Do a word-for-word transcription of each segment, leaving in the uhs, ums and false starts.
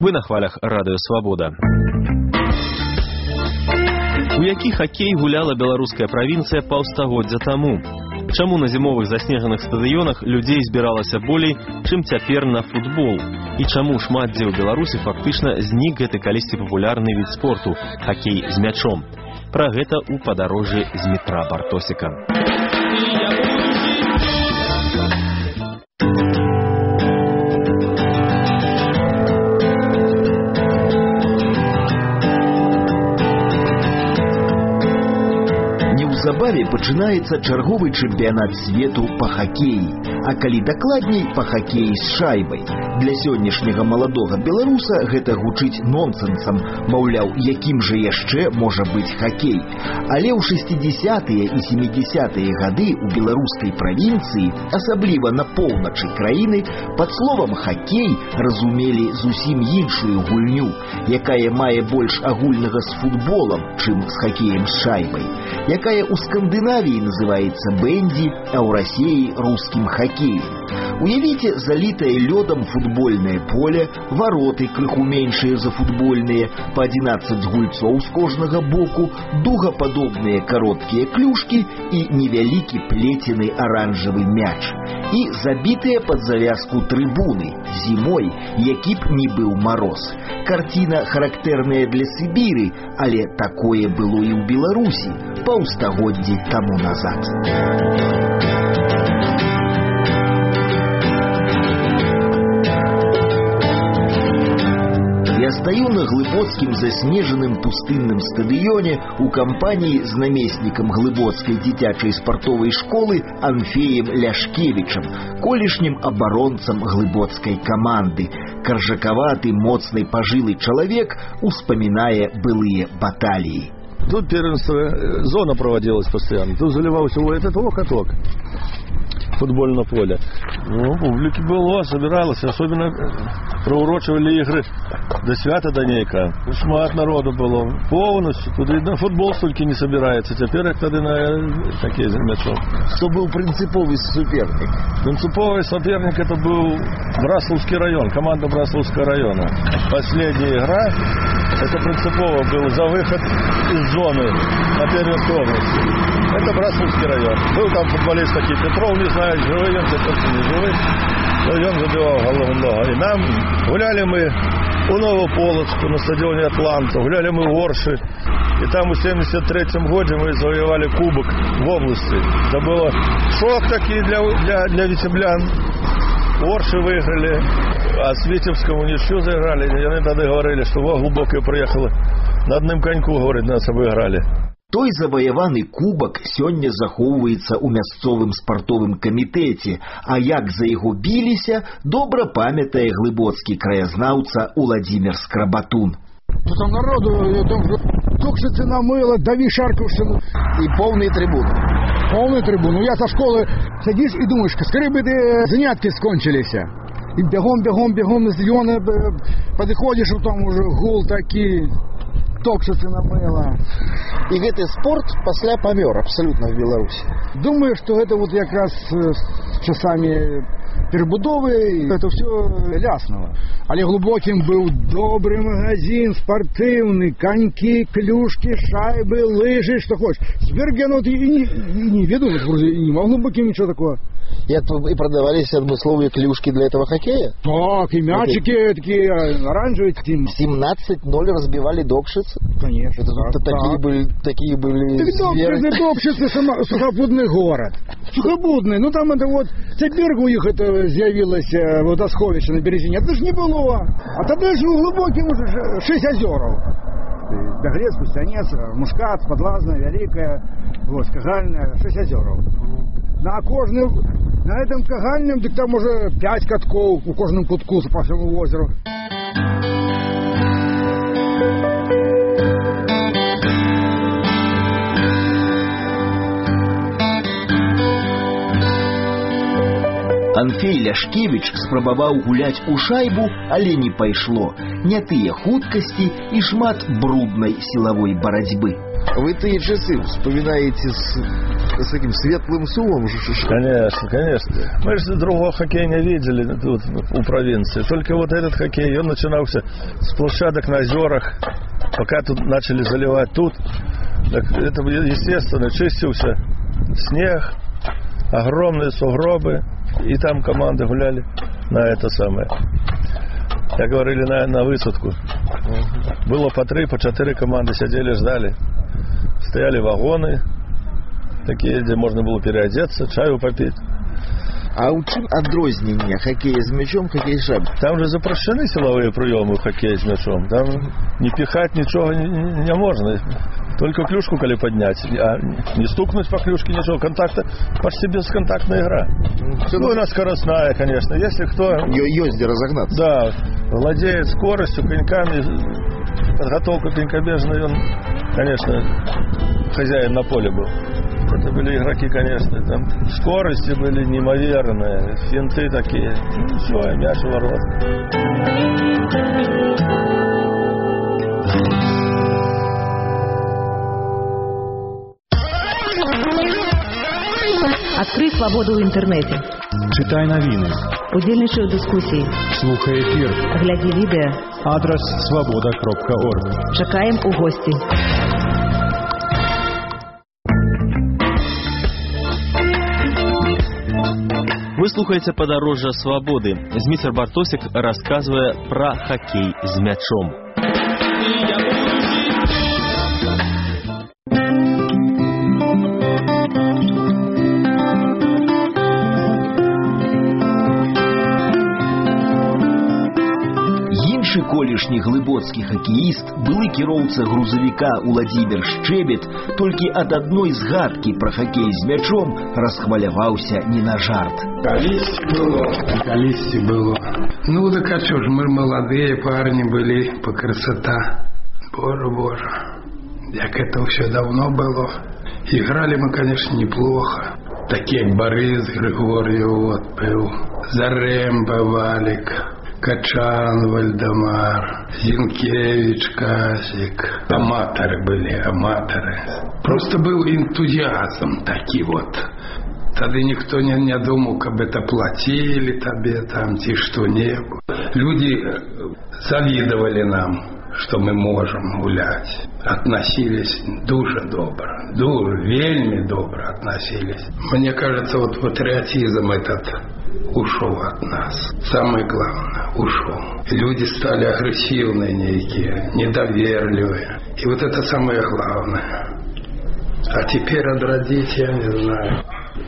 Вы на хвалях радыё Свабода. У які хакей гуляла беларуская правінцыя паўстагоддзя таму? Чаму на зімовых заснежаных стадыёнах людзей збіралася болей, чым цяпер на футбол? І чаму шмат дзе ў Беларусі фактычна знік гэты калісьці папулярны від спорту – хакей з мячом? Пра гэта ў падарожжы з метра Бартосіка. Неўзабаве пачынаецца чарговы чэмпіянат свету па хакеі, а калі дакладней, па хакеі з шайбай. Для сённяшняга маладога беларуса гэта гучыць нонсэнсам, маўляў, якім жа яшчэ можа быць хакей. Але ў шэсцідзесятыя і сямідзесятыя гады ў беларускай правінцыі, асабліва на поўначы краіны, пад словам хакей разумелі зусім іншую гульню, якая мае больш агульнага з футболам, чым з хакеем з шайбай, якая у Скандынавіі называецца бэнді, а ў Расіі рускім хакеем. Уявіце залітае лёдам футбольнае поле, вароты крыху меншыя за футбольныя, па адзінаццаць гульцоў з кожнага боку, дугападобныя кароткія клюшкі і невялікі плецены аранжавы мяч. І забітыя пад завязку трыбуны, зімой, які б не быў мароз. Карціна характэрная для Сібіры, але такое было і ў Беларусі паўстагоддзі таму назад. Я стою на глыбоцкім заснежаным пустынным стадыёне у кампаніі з намеснікам глыбоцкай дзіцячай спартовай школы Анфеем Ляшкевічам, колішнім абаронцам глыбоцкай каманды. Каржакаваты, моцны пажылы чалавек успамінае былыя баталіі. Тут первенство, зона проводилась постоянно. Тут заливался этот каток, футбольное поле. Ну, публики было, собиралось, особенно проурочивали игры до свята до нейка. Шмат народу было, полностью. Туди на футбол столько не собирается. Теперь як тоді на такие мячом. Кто был принциповый соперник? Принциповый соперник это был Брасловский район, команда Брасловского района. Последняя игра, это принципово был за выход из зоны на Пермской области. Это Брасловский район. Был там футболист такой Петров, не знаю, живой он, точно не живой. Но он забивал голову много. И нам гуляли мы у Новополоцку на стадионе Атланта, гуляли мы в Орши. И там в семьдесят третьем году мы завоевали кубок в области. Это было шок такой для, для, для витеблян. Орши выиграли, а с Витебском ничью заиграли. И они тогда говорили, что во глубокое приехало. На одном коньку, говорит, нас обыграли. Той заваяваны кубак сёння захоўваецца ў мясцовым спартовым камітэце, а як за яго біліся, добра памятае глыбоцкі краязнаўца Уладзімир Скрабатун. Там народу, там токшицы намыло, дави шаркавшину. И полные трибуны. Полные трибуны. Я со школы сидишь и думаешь, скорее бы занятки скончились. И бегом, бегом, бегом на стадионы подходишь, там уже гул такие. Токшицы намыло. И гэты спорт пасля памёр абсолютно в Беларуси. Думаю, что это вот как раз с часами перебудовы, это все ляснуло. Але глубоким был добрый магазин, спортивный, коньки, клюшки, шайбы, лыжи, что хочешь. Теперь ну, и не, и не веду, вроде не могу глубоким ничего такого. И, и продавались отмысловые клюшки для этого хоккея? Так, и мячики okay. такие оранжевые. семнадцать ноль разбивали докшицы? Конечно. Это, так, такие, так. Были, такие были так зверы. Докшицы, сухопутный город. Сухопутный. Ну там это вот, теперь у них это з'явилось водосховище на березине. Это же не было. А тогда же глубоким уже шесть озеров. Догрец, Кустянец, Мушкат, Подлазная, Великая, вот, Кагальная, шесть озеров. На кожному, на этом Кагальном, так там уже пять катков у кожному кутку по всему озеру. Анфей Ляшкевіч спрабаваў гуляць у шайбу, але не пайшло. Не тыя хуткасці і шмат бруднай сілавой барацьбы. Вы те часы вспоминаете с, с таким светлым сумом? Конечно, конечно. Мы же другого хоккея не видели тут, у провинции. Только вот этот хоккей, он начинался с площадок на озерах. Пока тут начали заливать тут, так это, естественно, чистился снег, огромные сугробы, и там команды гуляли на это самое. Как говорили, на, на высадку. Было по три, по четыре команды сидели, ждали. Стояли вагоны, такие, где можно было переодеться, чаю попить. А у чым адрозненне хоккея с мячом, хоккей с шайбой? Там же запрещены силовые приемы хоккея с мячом. Там не пихать ничего не, не, не можно. Только клюшку коли поднять. А не стукнуть по клюшке ничего. Контакта, почти бесконтактная игра. Все ну, она скоростная, конечно. Если кто... Езде разогнаться. Да, владеет скоростью, коньками, подготовка конькобежная, он, конечно, хозяин на поле был. Это были игроки, конечно, там скорости были неимоверные, финты такие. Ну, все, мяч в ворот. Адкрый свабоду ў інтэрнэце. Чытай навіны. Удзельнічай у дыскусіі. Слухай эфір. Глядзі відэа. Адрас свабода кропка орг. Чакаем у госці. Вы слухаеце «Падарожжа свабоды». Зміцер Бартосік расказвае пра хакей з мячом. Іншы колішні глыбоцкі хакеіст, былы кіроўца грузавіка Уладзімір Шчэбет, толькі ад адной згадкі пра хакей з мячом расхваляваўся не на жарт. Калісьці было, калісьці было. Ну, так а что ж, мы молодые парни были, по красота. Боже, боже, як это все давно было. Играли мы, конечно, неплохо. Такие Борис Григорьев, вот, был, Заремба Валик, Качан Вальдемар, Зинкевич Казик. Аматоры были, аматоры. Просто был энтузиазм такой вот. Тогда никто не, не думал, как бы это платили тебе там, те что-нибудь. Люди завидовали нам, что мы можем гулять. Относились дуже добро, дуже, вельми добро относились. Мне кажется, вот патриотизм этот ушел от нас. Самое главное, ушел. Люди стали агрессивные некие, недоверливые. И вот это самое главное. А теперь отрадить, я не знаю.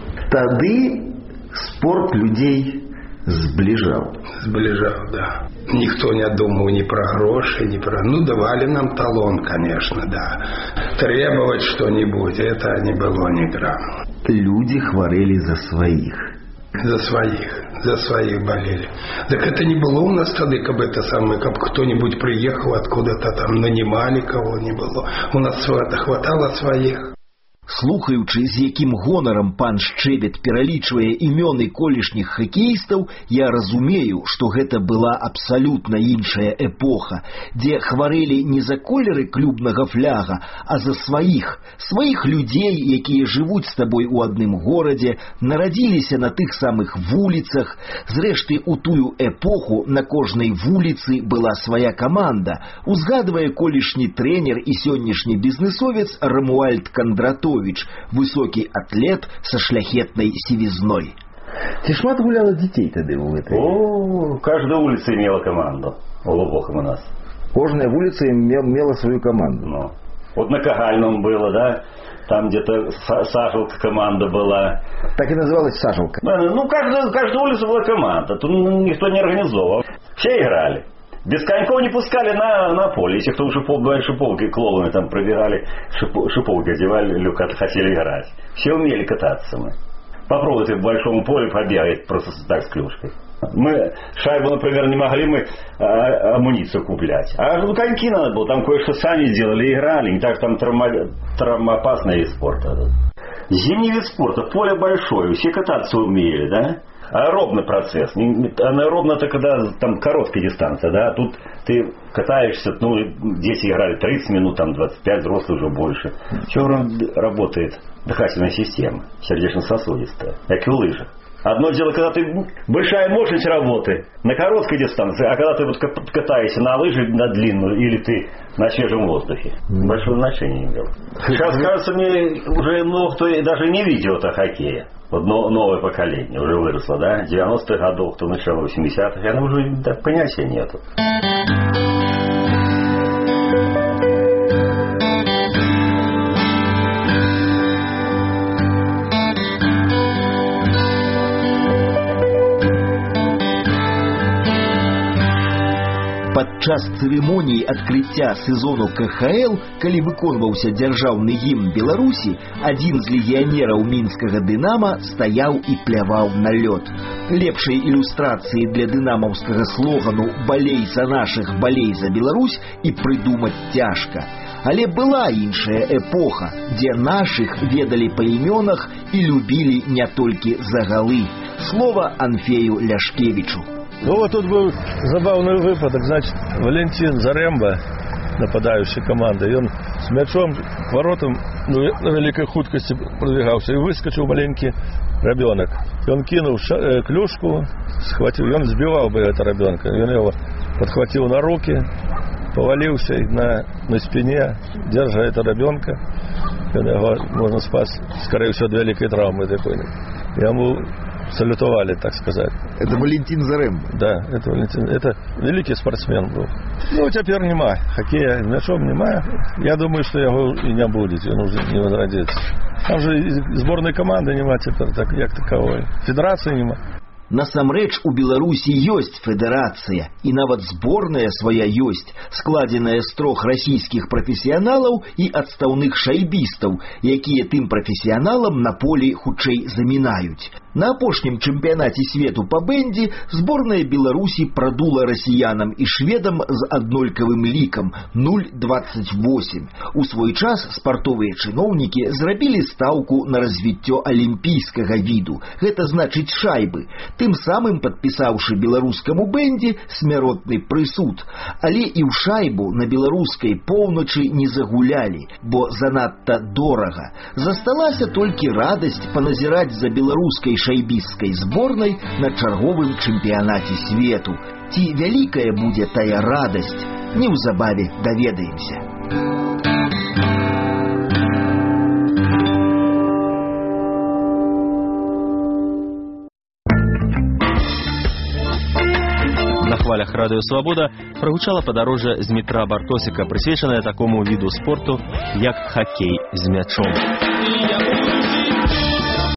Тады спорт людей сближал. Сближал, да. Никто не думал ни про гроши, ни про... Ну, давали нам талон, конечно, да. Требовать что-нибудь, это не было ни грамма. Люди хворели за своих. За своих, за своих болели. Так это не было у нас тогда, как бы это самое, как кто-нибудь приехал откуда-то там, нанимали кого-нибудь. У нас хватало своих. Слухаючы, з якім гонарам пан Шчэбет пералічвае імёны колішніх хакеістаў, я разумею, што гэта была абсалютна іншая эпоха, дзе хварэлі не за колеры клубнага фляга, а за сваіх, сваіх людзей, якія жывуць з табой у адным горадзе, нарадзіліся на тых самых вуліцах. Зрэшты, у тую эпоху на кожнай вуліцы была свая каманда, узгадвае колішні трэнер і сённяшні бізнесовец Рамуальд Кандратович, высокий атлет со шляхетной сивизной. Ты шмат гуляла детей тогда в этой? О, каждая улица имела команду. В глубоком у нас. Каждая улица имела свою команду. Ну. Вот на Кагальном было, да? Там где-то Сажалка команда была. Так и называлась Сажалка? Ну, каждая, каждая улица была команда. Тут никто не организовал. Все играли. Без коньков не пускали на, на поле. Если кто шипов, говорит, шиповки, клоуны там пробегали, шип, шиповки одевали, люка, хотели играть. Все умели кататься мы. Попробуйте в большом поле побегать просто так с клюшкой. Мы шайбу, например, не могли мы а, амуницию куплять. А ну, коньки надо было, там кое-что сами делали, играли. Не так там травма, травмоопасный вид спорта. Зимний вид спорта, поле большое, все кататься умели, да? аэробный процесс. Аэробно это когда там короткая дистанция, да, тут ты катаешься, ну, дети играли тридцать минут, там двадцать пять, взрослые уже больше. Все работает дыхательная система, сердечно-сосудистая, как и в лыжах. Одно дело, когда ты большая мощность работы на короткой дистанции, а когда ты вот катаешься на лыжи на длинную или ты на свежем воздухе. Большое значение не имело. Сейчас, кажется, мне уже много кто даже не видел это хоккея. Вот новое поколение уже выросло, да? девяностых годов, то начало восьмидесятых, и оно уже да, понятия нету. Падчас цырымоніі адкрыцця сезону ка ха эл, калі выконваўся дзяржаўны гімн Беларусі, адзін з легіянераў мінскага «Дынама» стаяў і пляваў на лёд. Лепшай ілюстрацыі для дынамаўскага слогану «Балей за нашых, балей за Беларусь» і прыдумаць цяжка. Але была іншая эпоха, дзе нашых ведалі па імёнах і любілі не толькі за галы. Слова Анфею Ляшкевичу. Ну вот тут был забавный выпадок, значит, Валентин Заремба, нападающий команды, и он с мячом к воротам, ну, на великой хуткости продвигался, и выскочил маленький ребенок. И он кинул ша- э, клюшку, схватил, и он сбивал бы этого ребенка. И он его подхватил на руки, повалился и на, на спине, держа этого ребенка. И он его, можно спас, скорее всего, от великой травмы такой. Я ему салютовали, так сказать. Это Валентин Заремба? Да, это Валентин. Это великий спортсмен был. Ну, теперь нема. Хоккея мячом нема. Я думаю, что его и не будет, он уже не возродится. Там же и сборной команды нема теперь, так, як таковой. Федерации нема. Насамрэч у Беларусі ёсць федэрацыя, і нават зборная свая ёсць, складзеная з трох расійскіх прафесіяналаў і адстаўных шайбістаў, якія тым прафесіяналам на полі хутчэй замінаюць. На апошнім чэмпіянаце свету па бэндзі зборная Беларусі прадула расіянам і шведам з аднолькавым лікам нуль двадцать восемь. У свой час спартовыя чыноўнікі зрабілі стаўку на развіццё алімпійскага віду, гэта значыць шайбы, тым самым падпісаўшы беларускаму бэндзе смяротны прысуд. Але і ў шайбу на беларускай поўначы не загулялі, бо занадта дорага. Засталася толькі радасць паназіраць за беларускай шайбісцкай зборнай на чарговым чэмпіянаце свету. Ці вялікая будзе тая радасць, неўзабаве даведаемся. На хвалях радио «Свобода» прогучала подорожжя з Дмитра Бартосика, присвяченное такому виду спорту, як хоккей з мячом.